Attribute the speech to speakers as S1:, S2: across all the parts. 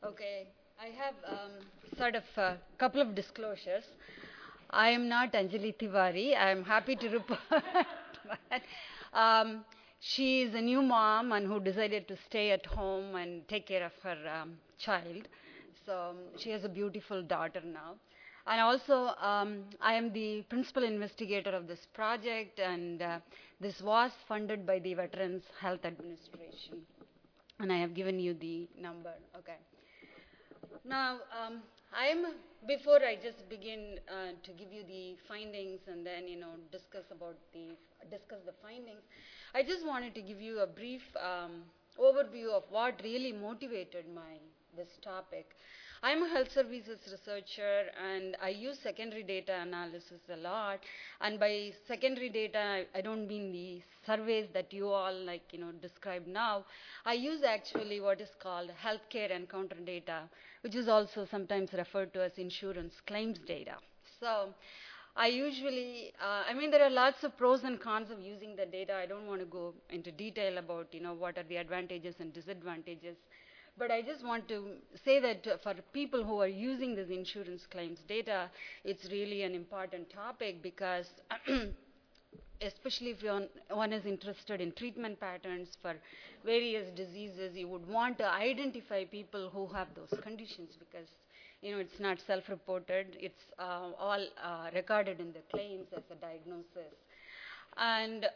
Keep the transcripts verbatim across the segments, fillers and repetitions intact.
S1: Okay, I have um, sort of a couple of disclosures. I am not Anjali Tiwari. I am happy to report that um, she is a new mom and who decided to stay at home and take care of her um, child. So um, she has a beautiful daughter now. And also, um, I am the principal investigator of this project, and uh, this was funded by the Veterans Health Administration. And I have given you the number. Okay. Now, um, I am, before I just begin uh, to give you the findings and then, you know, discuss about the, discuss the findings, I just wanted to give you a brief um, overview of what really motivated my, this topic. I'm a health services researcher and I use secondary data analysis a lot. And by secondary data, I, I don't mean the surveys that you all like, you know, describe now. I use actually what is called healthcare encounter data, which is also sometimes referred to as insurance claims data. So I usually, uh, I mean, there are lots of pros and cons of using the data. I don't want to go into detail about, you know, what are the advantages and disadvantages. But I just want to say that uh, for people who are using this insurance claims data, it's really an important topic because especially if you're, one is interested in treatment patterns for various diseases, you would want to identify people who have those conditions because, you know, it's not self-reported. It's uh, all uh, recorded in the claims as a diagnosis. And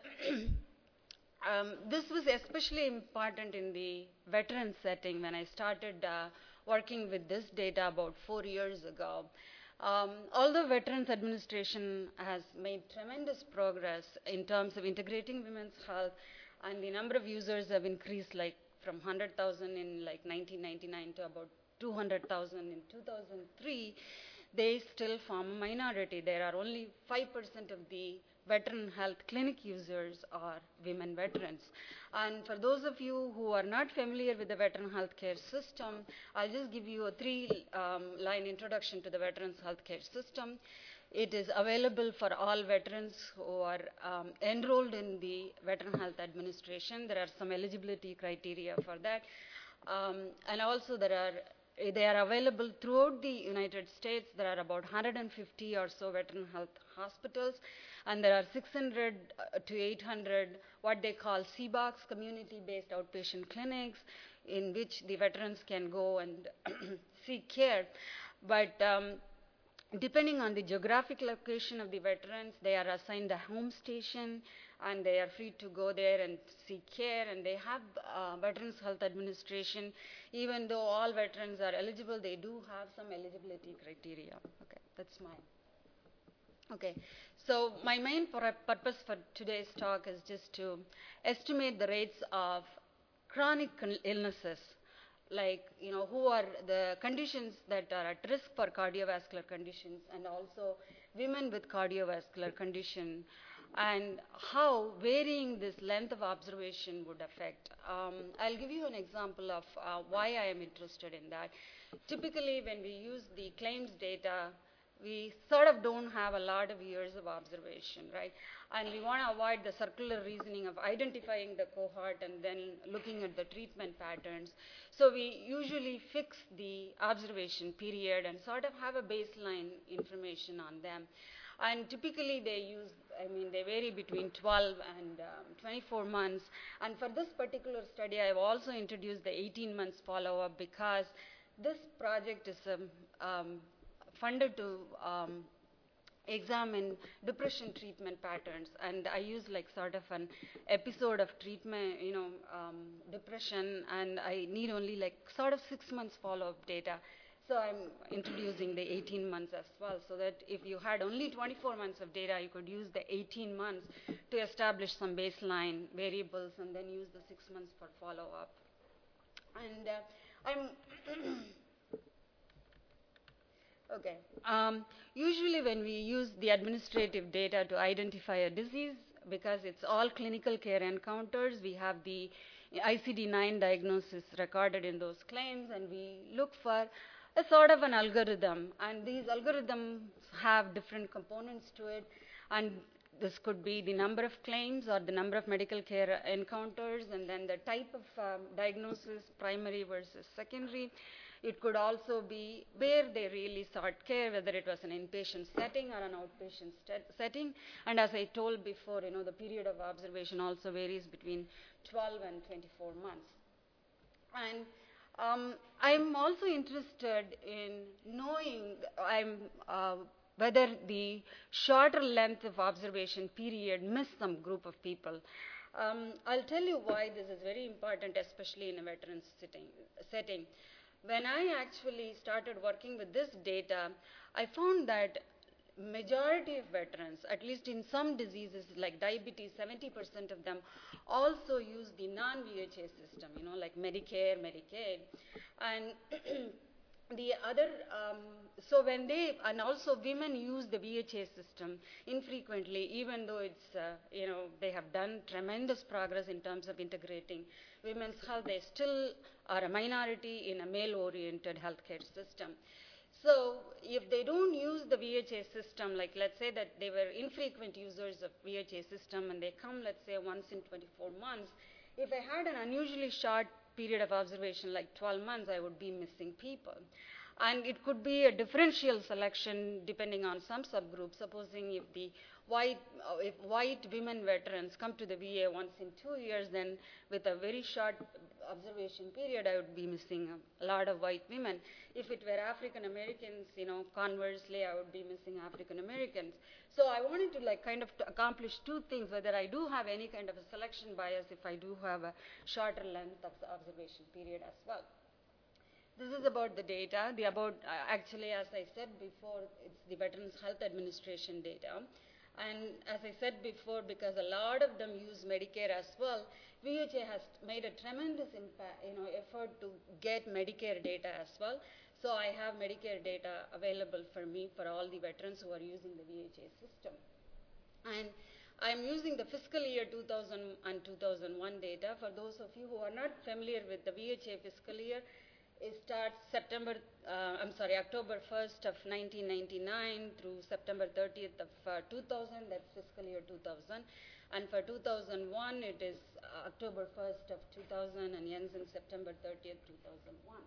S1: um, this was especially important in the veteran setting when I started uh, working with this data about four years ago. Um, although Veterans Administration has made tremendous progress in terms of integrating women's health, and the number of users have increased like from one hundred thousand in like nineteen ninety-nine to about two hundred thousand in two thousand three, they still form a minority. There are only five percent of the veteran health clinic users are women veterans. And for those of you who are not familiar with the veteran healthcare system, I'll just give you a three-line um, introduction to the veterans healthcare system. It is available for all veterans who are um, enrolled in the Veteran Health Administration. There are some eligibility criteria for that. Um, and also there are they are available throughout the United States. There are about one hundred fifty or so veteran health hospitals, and there are six hundred to eight hundred what they call C BOCs, community-based outpatient clinics, in which the veterans can go and seek care. But um, depending on the geographic location of the veterans, they are assigned a home station and they are free to go there and seek care. And they have uh, Veterans Health Administration. Even though all veterans are eligible, they do have some eligibility criteria. Okay, that's mine. Okay, so my main purpose for today's talk is just to estimate the rates of chronic illnesses, like, you know, who are the conditions that are at risk for cardiovascular conditions, and also women with cardiovascular condition, and how varying this length of observation would affect. Um, I'll give you an example of uh, why I am interested in that. Typically, when we use the claims data, we sort of don't have a lot of years of observation, right? And we want to avoid the circular reasoning of identifying the cohort and then looking at the treatment patterns. So we usually fix the observation period and sort of have a baseline information on them. And typically they use, I mean, they vary between twelve and um, twenty-four months. And for this particular study, I've also introduced the eighteen months follow-up because this project is um, um, funded to um, examine depression treatment patterns, and I use like sort of an episode of treatment, you know, um, depression, and I need only like sort of six months follow-up data. So I'm introducing the eighteen months as well, so that if you had only twenty-four months of data, you could use the eighteen months to establish some baseline variables and then use the six months for follow-up. And uh, I'm Okay. Um, usually when we use the administrative data to identify a disease, because it's all clinical care encounters, we have the I C D nine diagnosis recorded in those claims, and we look for a sort of an algorithm. And these algorithms have different components to it, and this could be the number of claims or the number of medical care encounters, and then the type of um, diagnosis, primary versus secondary. It could also be where they really sought care, whether it was an inpatient setting or an outpatient setting. And as I told before, you know, the period of observation also varies between twelve and twenty-four months. And um, I'm also interested in knowing I'm, uh, whether the shorter length of observation period missed some group of people. Um, I'll tell you why this is very important, especially in a veterans setting. setting. When I actually started working with this data, I found that majority of veterans, at least in some diseases like diabetes, seventy percent of them also use the non-V H A system, you know, like Medicare, Medicaid. And the other, um, so when they, and also women use the V H A system infrequently, even though it's, uh, you know, they have done tremendous progress in terms of integrating women's health, they still are a minority in a male-oriented healthcare system. So if they don't use the V H A system, like let's say that they were infrequent users of V H A system and they come, let's say, once in twenty-four months, if I had an unusually short period of observation, like twelve months, I would be missing people. And it could be a differential selection depending on some subgroups. Supposing if the white, uh, if white women veterans come to the V A once in two years, then with a very short observation period, I would be missing a lot of white women. If it were African Americans, you know, conversely, I would be missing African Americans. So I wanted to like kind of to accomplish two things, whether I do have any kind of a selection bias if I do have a shorter length of the observation period as well. This is about the data. The about, uh, actually, as I said before, it's the Veterans Health Administration data. And as I said before, because a lot of them use Medicare as well, V H A has made a tremendous impact, you know, effort to get Medicare data as well. So I have Medicare data available for me for all the veterans who are using the V H A system. And I'm using the fiscal year two thousand and two thousand one data. For those of you who are not familiar with the V H A fiscal year, it starts September, uh, I'm sorry, October first of nineteen ninety-nine through September thirtieth of uh, two thousand, that's fiscal year two thousand. And for two thousand one, it is uh, October first of two thousand and ends in September thirtieth, two thousand one.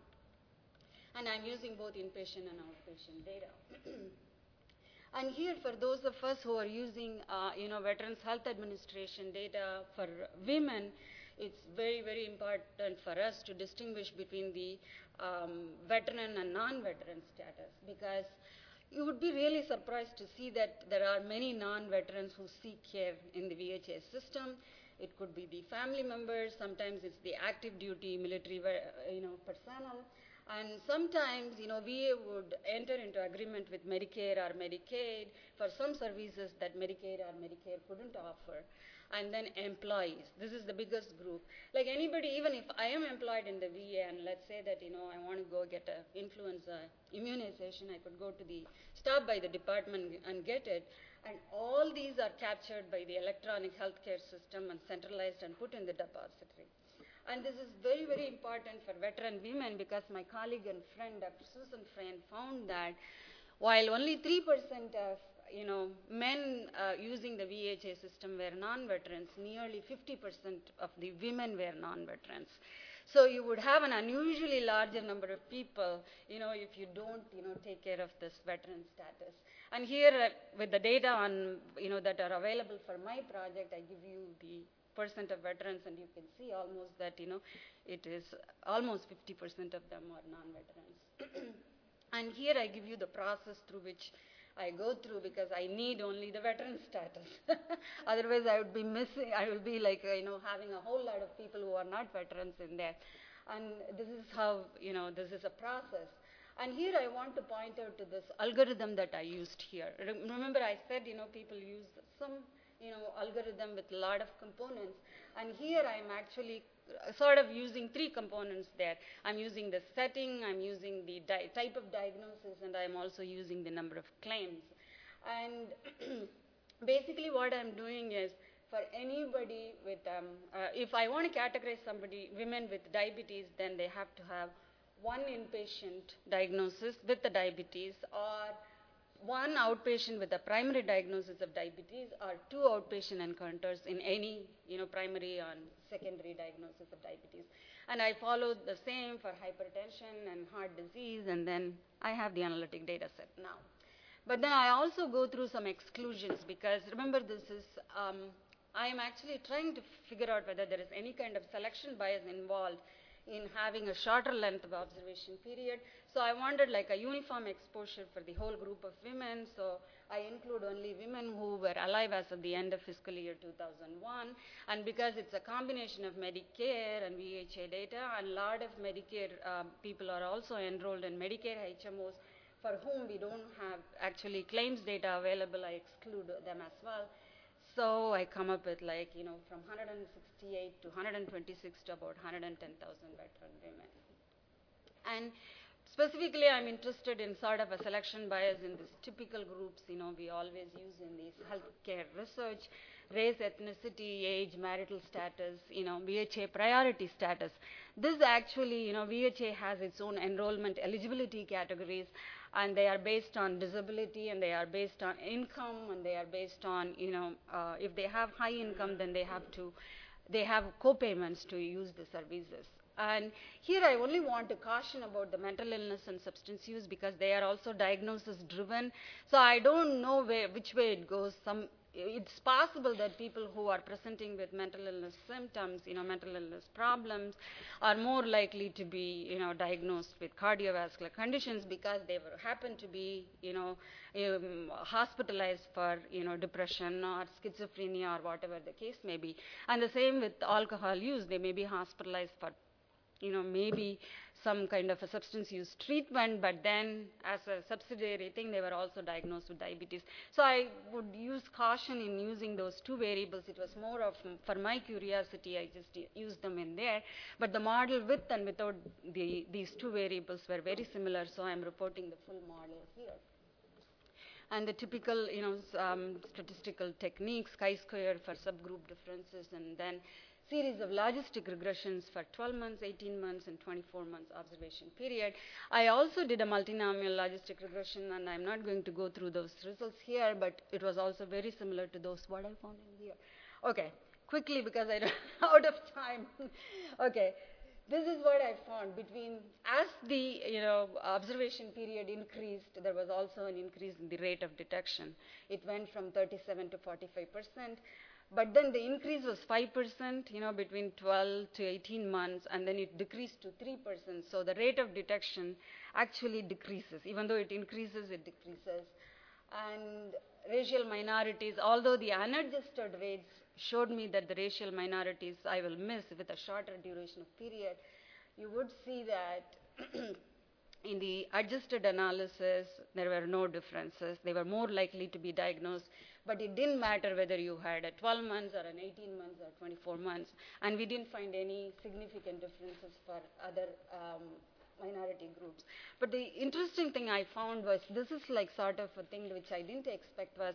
S1: And I'm using both inpatient and outpatient data. And here, for those of us who are using, uh, you know, Veterans Health Administration data for women, it's very, very important for us to distinguish between the um, veteran and non-veteran status, because you would be really surprised to see that there are many non-veterans who seek care in the V H A system. It could be the family members, sometimes it's the active duty military, you know, personnel. And sometimes, you know, V A would enter into agreement with Medicare or Medicaid for some services that Medicaid or Medicare couldn't offer. And then employees. This is the biggest group. Like anybody, even if I am employed in the V A and let's say that, you know, I want to go get an influenza immunization, I could go to the, stop by the department and get it. And all these are captured by the electronic healthcare system and centralized and put in the depository. And this is very, very important for veteran women, because my colleague and friend, Doctor Susan Friend, found that while only three percent of, you know, men uh, using the V H A system were non-veterans, nearly fifty percent of the women were non-veterans. So you would have an unusually larger number of people, you know, if you don't, you know, take care of this veteran status. And here, uh, with the data on, you know, that are available for my project, I give you the percent of veterans, and you can see almost that, you know, it is almost fifty percent of them are non-veterans. And here I give you the process through which I go through, because I need only the veteran status. Otherwise, I would be missing, I will be like, uh, you know, having a whole lot of people who are not veterans in there. And this is how, you know, this is a process. And here I want to point out to this algorithm that I used here. Remember I said, you know, people use some, you know, algorithm with a lot of components. And here I'm actually sort of using three components there. I'm using the setting, I'm using the type of diagnosis, and I'm also using the number of claims. And basically what I'm doing is, for anybody with, um, uh, if I want to categorize somebody, women with diabetes, then they have to have one inpatient diagnosis with the diabetes, or one outpatient with a primary diagnosis of diabetes, or two outpatient encounters in any, you know, primary and secondary diagnosis of diabetes. And I followed the same for hypertension and heart disease, and then I have the analytic data set now. But then I also go through some exclusions because remember this is, um, I am actually trying to figure out whether there is any kind of selection bias involved in having a shorter length of observation period. So I wanted like a uniform exposure for the whole group of women. So I include only women who were alive as of the end of fiscal year two thousand one. And because it's a combination of Medicare and V H A data, and a lot of Medicare uh, people are also enrolled in Medicare H M Os for whom we don't have actually claims data available, I exclude them as well. So I come up with like, you know, from one hundred sixty-eight to one hundred twenty-six to about one hundred ten thousand veteran women. And specifically, I'm interested in sort of a selection bias in these typical groups, you know, we always use in these healthcare research, race, ethnicity, age, marital status, you know, V H A priority status. This actually, you know, V H A has its own enrollment eligibility categories, and they are based on disability, and they are based on income, and they are based on, you know, uh, if they have high income, then they have to, they have co-payments to use the services. And here I only want to caution about the mental illness and substance use because they are also diagnosis driven. So I don't know where, which way it goes. Some, it's possible that people who are presenting with mental illness symptoms, you know, mental illness problems, are more likely to be, you know, diagnosed with cardiovascular conditions because they were, happen to be, you know, um, hospitalized for, you know, depression or schizophrenia or whatever the case may be. And the same with alcohol use. They may be hospitalized for, you know, maybe some kind of a substance use treatment, but then as a subsidiary thing, they were also diagnosed with diabetes. So I would use caution in using those two variables. It was more of, for my curiosity, I just used them in there. But the model with and without the, these two variables were very similar, so I'm reporting the full model here. And the typical, you know, um, statistical techniques, chi-square for subgroup differences, and then series of logistic regressions for twelve months, eighteen months, and twenty-four months observation period. I also did a multinomial logistic regression, and I'm not going to go through those results here, but it was also very similar to those what I found in here. Okay, quickly because I'm out of time. Okay, this is what I found. Between, as the, you know, observation period increased, there was also an increase in the rate of detection. It went from thirty-seven to forty-five percent. But then the increase was five percent, you know, between twelve to eighteen months, and then it decreased to three percent. So the rate of detection actually decreases. Even though it increases, it decreases. And racial minorities, although the unadjusted rates showed me that the racial minorities I will miss with a shorter duration of period, you would see that in the adjusted analysis, there were no differences. They were more likely to be diagnosed. But it didn't matter whether you had a twelve months or an eighteen months or twenty-four months. And we didn't find any significant differences for other um, minority groups. But the interesting thing I found was, this is like sort of a thing which I didn't expect was,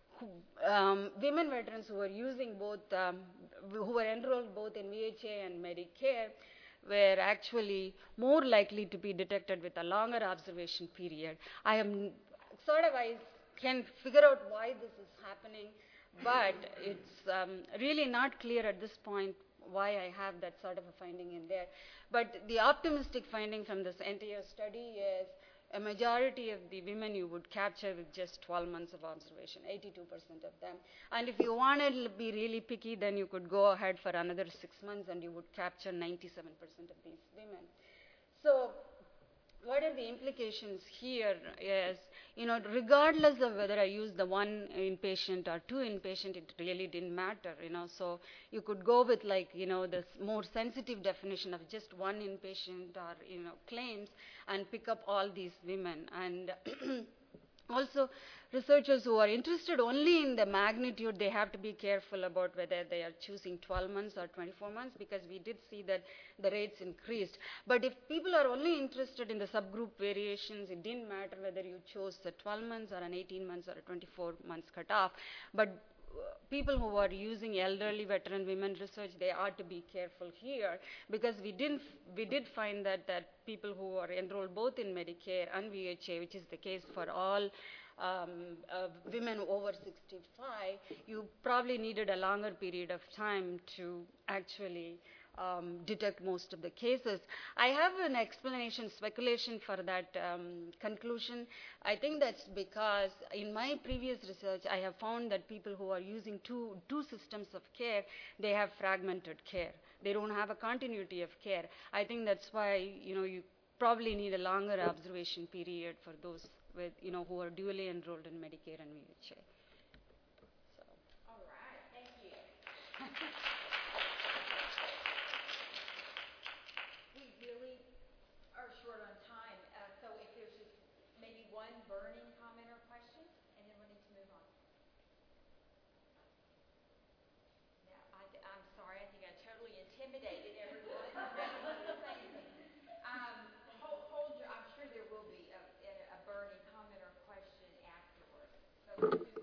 S1: um, women veterans who were using both, um, who were enrolled both in V H A and Medicare, were actually more likely to be detected with a longer observation period. I am sort of, I can figure out why this is happening, but it's um, really not clear at this point why I have that sort of a finding in there. But the optimistic finding from this entire study is a majority of the women you would capture with just twelve months of observation, eighty-two percent of them. And if you want to be really picky, then you could go ahead for another six months and you would capture ninety-seven percent of these women. So what are the implications here is, you know, regardless of whether I use the one inpatient or two inpatient, it really didn't matter, you know. So you could go with like, you know, this more sensitive definition of just one inpatient or, you know, claims and pick up all these women. And also, researchers who are interested only in the magnitude, they have to be careful about whether they are choosing twelve months or twenty-four months, because we did see that the rates increased. But if people are only interested in the subgroup variations, it didn't matter whether you chose the twelve months or an eighteen months or a twenty-four months cutoff. But people who are using elderly veteran women research, they ought to be careful here, because we didn't, we did find that, that people who are enrolled both in Medicare and V H A, which is the case for all um, uh, women over sixty-five, you probably needed a longer period of time to actually um, detect most of the cases. I have an explanation, speculation for that um, conclusion. I think that's because in my previous research, I have found that people who are using two, two systems of care, they have fragmented care. They don't have a continuity of care. I think that's why, you know, you probably need a longer observation period for those with, you know, who are dually enrolled in Medicare and V H A. So.
S2: All right, thank you. We really are short on time, uh, so if there's just maybe one burning comment or question, and then we'll need to move on. No, I, I'm sorry, I think I totally intimidated everyone. um, hold, hold your, I'm sure there will be a, a burning comment or question afterwards. So